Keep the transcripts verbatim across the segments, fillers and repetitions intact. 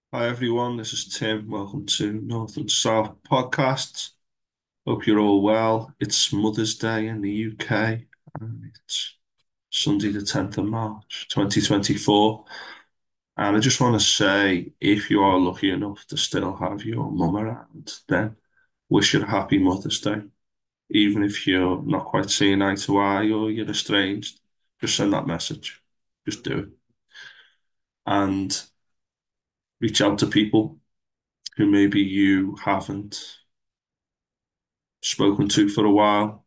Hi everyone, this is Tim. Welcome to North and South Podcasts. Hope you're all well. It's Mother's Day in the U K and it's Sunday the tenth of March twenty twenty-four. And I just want to say, if you are lucky enough to still have your mum around, then wish her a happy Mother's Day. Even if you're not quite seeing eye to eye or you're estranged, just send that message. Just do it. And reach out to people who maybe you haven't spoken to for a while.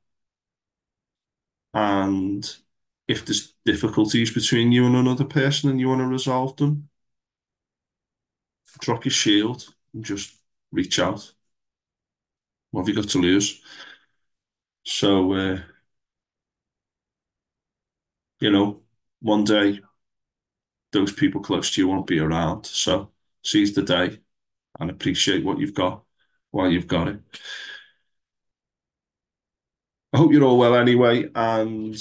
And if there's difficulties between you and another person and you want to resolve them, drop your shield and just reach out. What have you got to lose? So, uh, you know, one day those people close to you won't be around. So seize the day and appreciate what you've got while you've got it. I hope you're all well anyway. And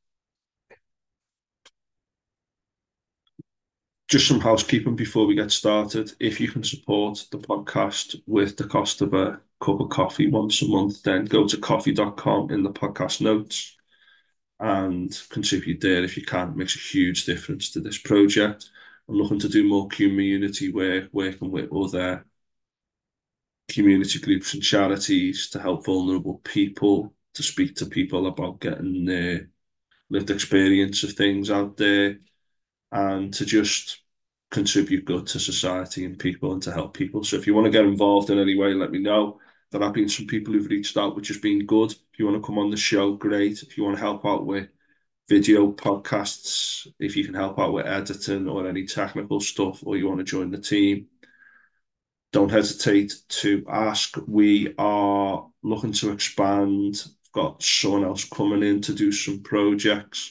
just some housekeeping before we get started. If you can support the podcast with the cost of a cup of coffee once a month, then go to ko fi dot com in the podcast notes and contribute there if you can. It makes a huge difference to this project. I'm looking to do more community work, working with other community groups and charities to help vulnerable people, to speak to people about getting their lived experience of things out there, and to just contribute good to society and people and to help people. So if you want to get involved in any way, let me know. There have been some people who've reached out, which has been good. If you want to come on the show, great. If you want to help out with video podcasts, if you can help out with editing or any technical stuff, or you want to join the team, don't hesitate to ask. We are looking to expand. We've got someone else coming in to do some projects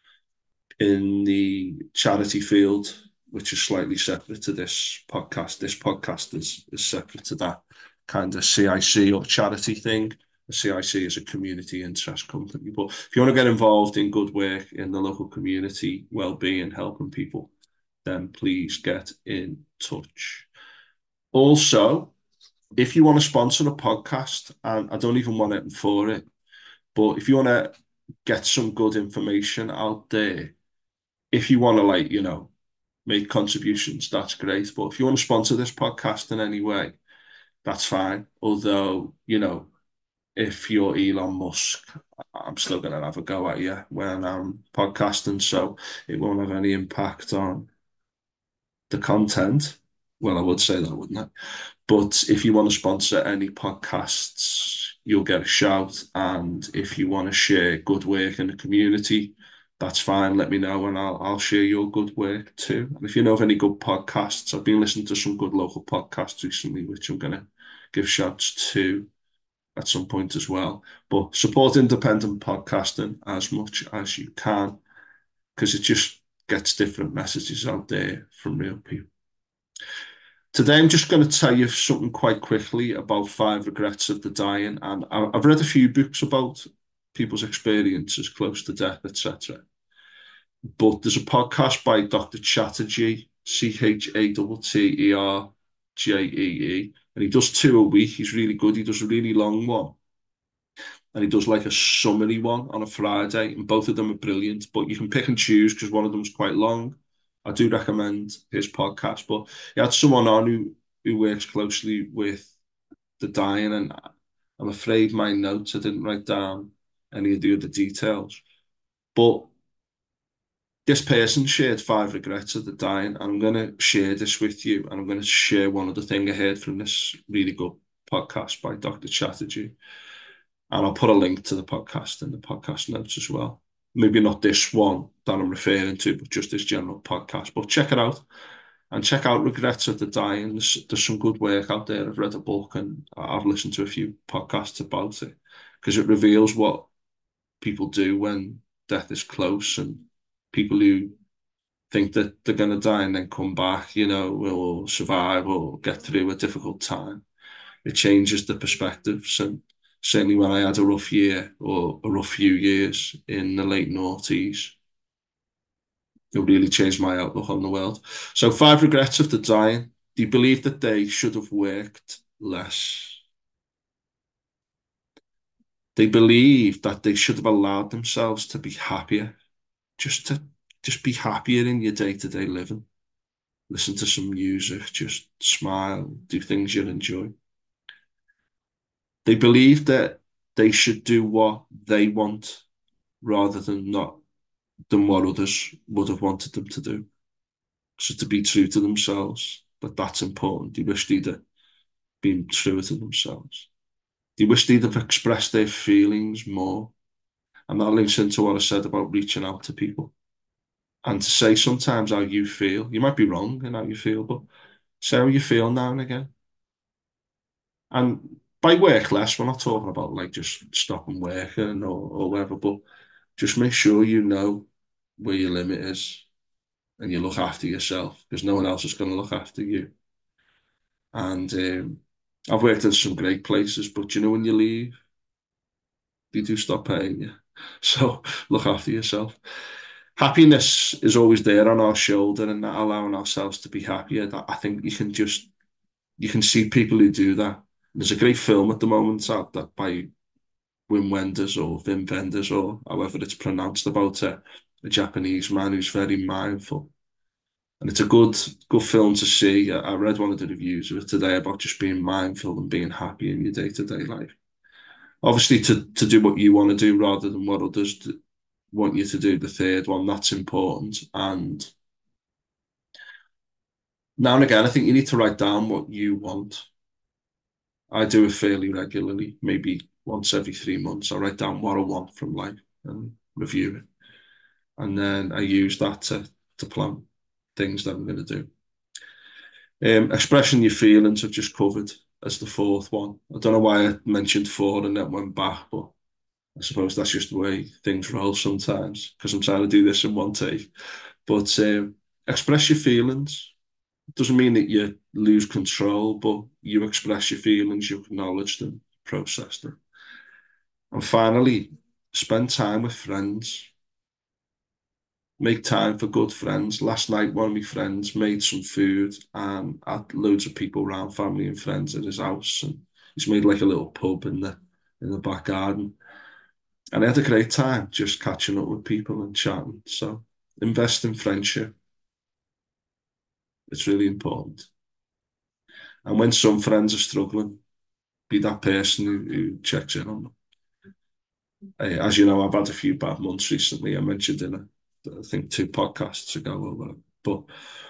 in the charity field, which is slightly separate to this podcast. This podcast is, is separate to that kind of C I C or charity thing. The C I C is a community interest company. But if you want to get involved in good work in the local community, well-being, helping people, then please get in touch. Also, if you want to sponsor a podcast, and I don't even want it for it, but if you want to get some good information out there, if you want to, like, you know, make contributions, that's great. But if you want to sponsor this podcast in any way, that's fine. Although, you know, if you're Elon Musk, I'm still going to have a go at you when I'm podcasting. So it won't have any impact on the content. Well, I would say that, wouldn't I? But if you want to sponsor any podcasts, you'll get a shout. And if you want to share good work in the community, that's fine. Let me know and I'll I'll share your good work too. And if you know of any good podcasts, I've been listening to some good local podcasts recently, which I'm gonna give shouts to at some point as well. But support independent podcasting as much as you can, because it just gets different messages out there from real people. Today, I'm just going to tell you something quite quickly about Five Regrets of the Dying. And I've read a few books about people's experiences close to death, et cetera. But there's a podcast by Doctor Chatterjee, C H A T T E R J E E, and he does two a week. He's really good. He does a really long one, and he does like a summary one on a Friday, and both of them are brilliant. But you can pick and choose because one of them is quite long. I do recommend his podcast, but he had someone on who who works closely with the dying, and I'm afraid my notes I didn't write down any of the other details. But this person shared five regrets of the dying, and I'm going to share this with you, and I'm going to share one other thing I heard from this really good podcast by Doctor Chatterjee. And I'll put a link to the podcast in the podcast notes as well. Maybe not this one that I'm referring to, but just this general podcast. But check it out and check out Regrets of the Dying. There's, there's some good work out there. I've read a book and I've listened to a few podcasts about it because it reveals what people do when death is close, and people who think that they're going to die and then come back, you know, or survive or get through a difficult time. It changes the perspectives. And certainly when I had a rough year or a rough few years in the late noughties, it really changed my outlook on the world. So, Five Regrets of the Dying. They believe that they should have worked less. They believe that they should have allowed themselves to be happier, just to just be happier in your day-to-day living. Listen to some music, just smile, do things you enjoy. They believe that they should do what they want rather than not than what others would have wanted them to do. So to be true to themselves, that that's important. They wish they'd have been truer to themselves. They wish they'd have expressed their feelings more. And that links into what I said about reaching out to people. And to say sometimes how you feel. You might be wrong in how you feel, but say how you feel now and again. And by work less, we're not talking about like just stopping working or, or whatever, but just make sure you know where your limit is and you look after yourself because no one else is going to look after you. And um, I've worked in some great places, but you know, when you leave, they do stop paying you. So look after yourself. Happiness is always there on our shoulder and not allowing ourselves to be happier. That I think you can just, you can see people who do that. There's a great film at the moment out that by Wim Wenders or Wim Wenders or however it's pronounced about a, a Japanese man who's very mindful. And it's a good good film to see. I, I read one of the reviews of it today about just being mindful and being happy in your day-to-day life. Obviously, to, to do what you want to do rather than what others do, want you to do, the third one, that's important. And now and again, I think you need to write down what you want. I do it fairly regularly, maybe once every three months. I write down what I want from life and review it. And then I use that to, to plan things that I'm going to do. Um, expressing your feelings I've just covered as the fourth one. I don't know why I mentioned four and then went back, but I suppose that's just the way things roll sometimes because I'm trying to do this in one take. But um, express your feelings. It doesn't mean that you lose control, but you express your feelings, you acknowledge them, process them. And finally, spend time with friends. Make time for good friends. Last night, one of my friends made some food and had loads of people around, family and friends at his house. And he's made like a little pub in the in the back garden. And I had a great time just catching up with people and chatting. So invest in friendship. It's really important. And when some friends are struggling, be that person who, who checks in on them. Uh, as you know, I've had a few bad months recently. I mentioned in a, I think two podcasts ago or whatever. But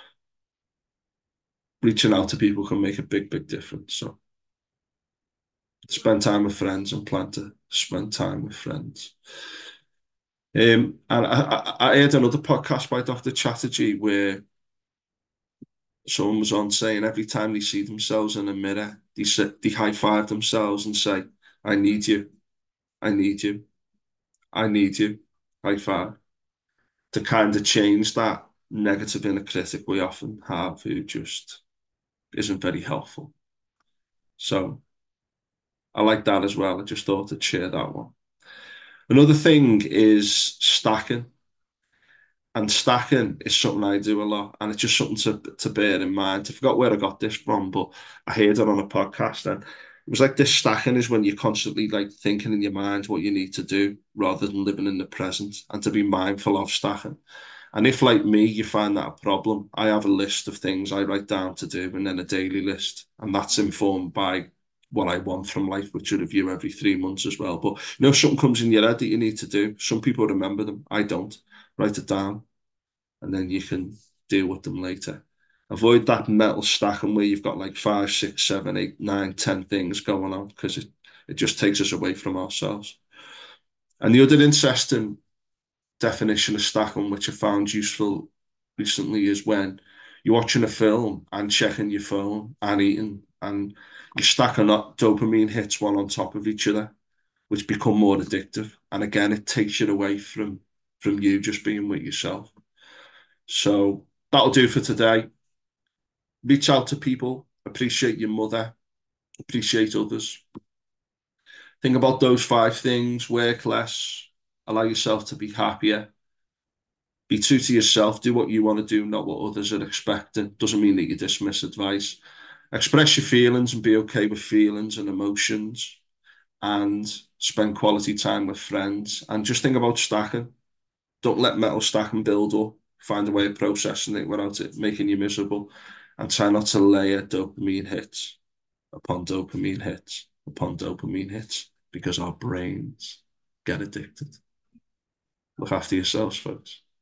reaching out to people can make a big, big difference. So spend time with friends and plan to spend time with friends. Um, and I, I, I heard another podcast by Doctor Chatterjee where someone was on saying every time they see themselves in a mirror, they, say, they high five themselves and say, I need you, I need you, I need you, high five, to kind of change that negative inner critic we often have who just isn't very helpful. So I like that as well. I just thought I'd share that one. Another thing is stacking. And stacking is something I do a lot, and it's just something to to bear in mind. I forgot where I got this from, but I heard it on a podcast, and it was like this stacking is when you're constantly like thinking in your mind what you need to do rather than living in the present, and to be mindful of stacking. And if, like me, you find that a problem, I have a list of things I write down to do, and then a daily list, and that's informed by what I want from life, which I review every three months as well. But you know, something comes in your head that you need to do. Some people remember them. I don't. Write it down and then you can deal with them later. Avoid that metal stacking where you've got like five, six, seven, eight, nine, ten things going on because it, it just takes us away from ourselves. And the other interesting definition of stacking, which I found useful recently, is when you're watching a film and checking your phone and eating, and you're stacking up dopamine hits one on top of each other, which become more addictive. And again, it takes you away from from you just being with yourself. So that'll do for today. Reach out to people, appreciate your mother, appreciate others. Think about those five things, work less, allow yourself to be happier, Be true to yourself. Do what you want to do, not what others are expecting. Doesn't mean that you dismiss advice. Express your feelings and be okay with feelings and emotions, and spend quality time with friends. And just think about stacking. Don't let metal stack and build up. Find a way of processing it without it making you miserable. And try not to layer dopamine hits upon dopamine hits upon dopamine hits because our brains get addicted. Look after yourselves, folks.